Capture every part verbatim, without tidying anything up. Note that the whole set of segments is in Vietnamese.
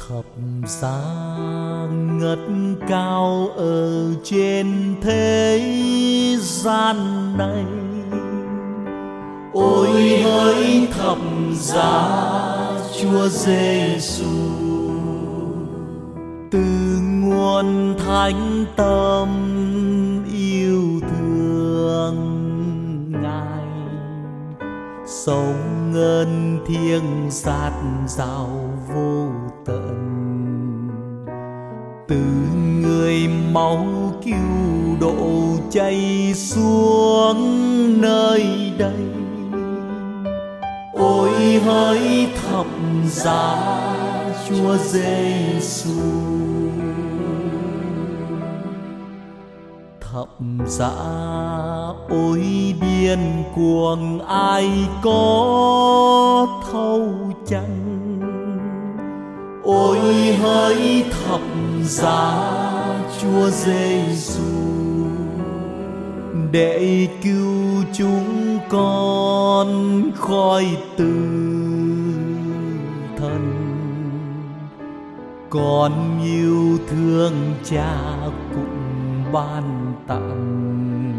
Thập giá ngất cao ở trên thế gian này. Ôi hỡi thập giá Chúa Giêsu, từ nguồn thánh tâm yêu thương Ngài, sống ơn thiêng sát giao vô tận. Từ người máu cứu độ chảy xuống nơi đây. Ôi hỡi thập giá Chúa Giêsu, thập giá ôi điên cuồng ai có thấu chăng. Ôi hỡi thập giá Chúa Giêsu, để cứu chúng con khỏi tử thần. Con yêu thương Cha cũng ban tặng,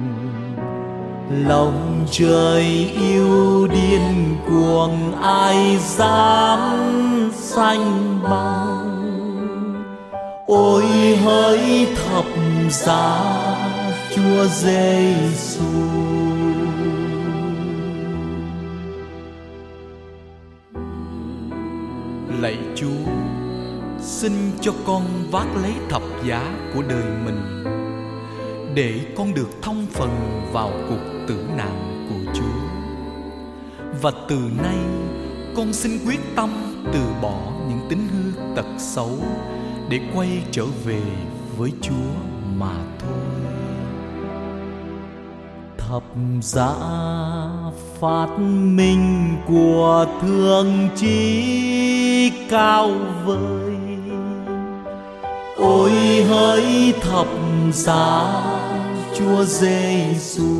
lòng trời yêu điên cuồng ai dám sánh bằng. Ôi hỡi thập giá Chúa Giêsu, lạy Chúa, xin cho con vác lấy thập giá của đời mình, để con được thông phần vào cuộc tử nạn của Chúa. Và từ nay con xin quyết tâm từ bỏ những tính hư tật xấu để quay trở về với Chúa mà thôi. Thập giá phát minh của thương chí cao vời. Ôi hỡi thập giá Chúa Giêsu,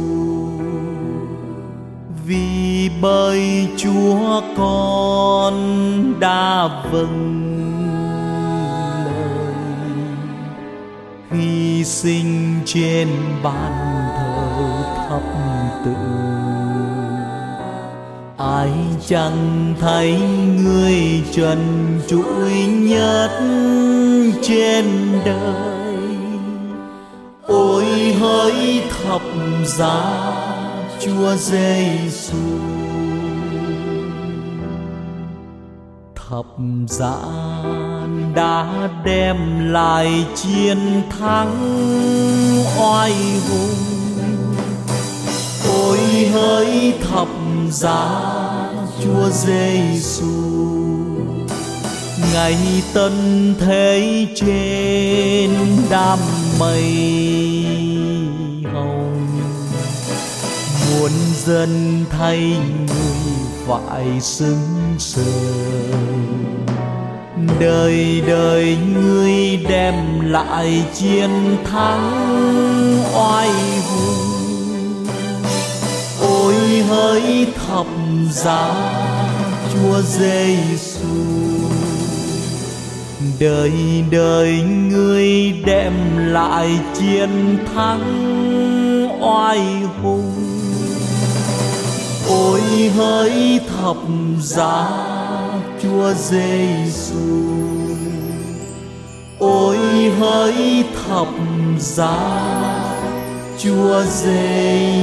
vì bởi Chúa con đã vâng lời, hy sinh trên bàn thờ thập tự. Ai chẳng thấy người trần trụi nhất trên đời. Ôi hỡi thập giá Chúa Giêsu, thập giá đã đem lại chiến thắng oai hùng. Ôi hỡi thập giá Chúa Giêsu, ngày tân thế trên đám mây hồng, muôn dân thay người phải xứng sờn. Đời đời ngươi đem lại chiến thắng oai hùng. Ôi hỡi thập giá Chúa Giêsu, đời đời ngươi đem lại chiến thắng oai hùng. Ôi hỡi thập giá Chúa Giêsu, ôi hỡi thập giá Chúa Giêsu.